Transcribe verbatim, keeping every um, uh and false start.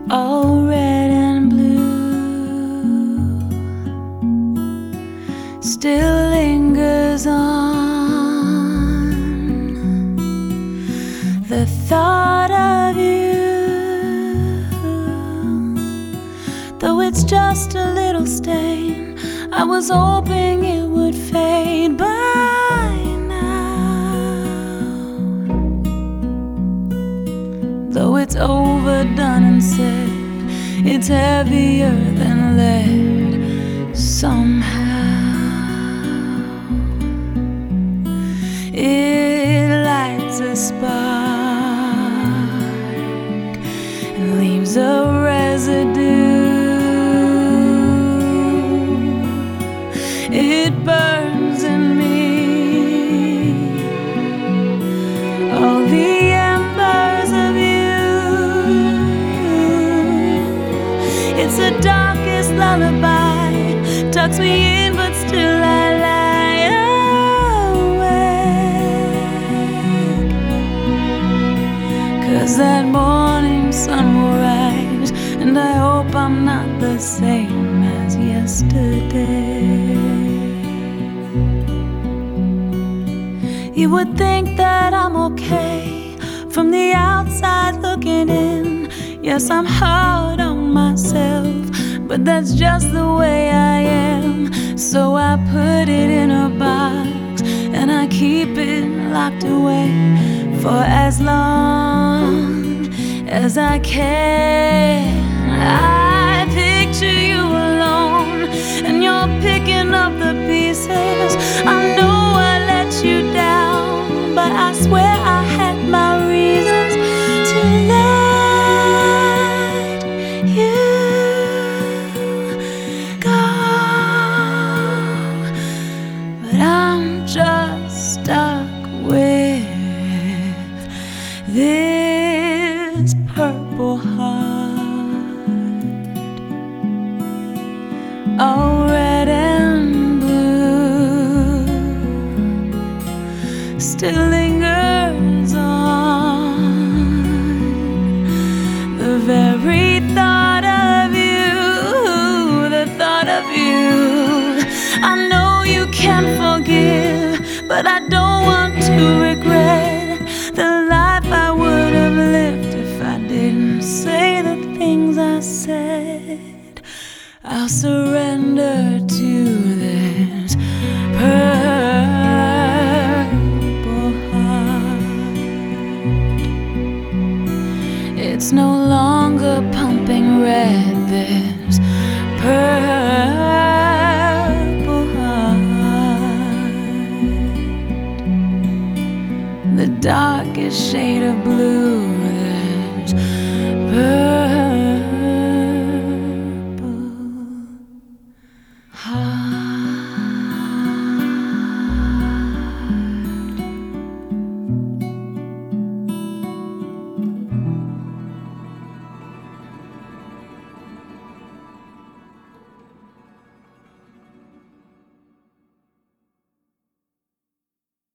all red and blue, still lingers on the thought of you. Though it's just a little stain, I was hoping it would fade by now. Though it's overdone and said, it's heavier than lead somehow. It lights a spark and leaves a residue. It burns in me, all the embers of you. It's the darkest lullaby, tucks me in but still I lie awake. 'Cause that morning sun will rise, and I hope I'm not the same as yesterday. You would think that I'm okay from the outside looking in. Yes, I'm hard on myself, but that's just the way I am. So I put it in a box and I keep it locked away for as long as I can. I picture you alone and you're picking up the pieces. I know I let you down, but I swear I had my reasons to let you go. But I'm just stuck with this purple heart, all red and blue, still lingers on the very thought of you, the thought of you. I know you can forgive, but I don't want to regret the life I would have lived if I didn't say the things I said. I'll surrender to this purple heart. It's no longer pumping red, this purple heart. The darkest shade of blue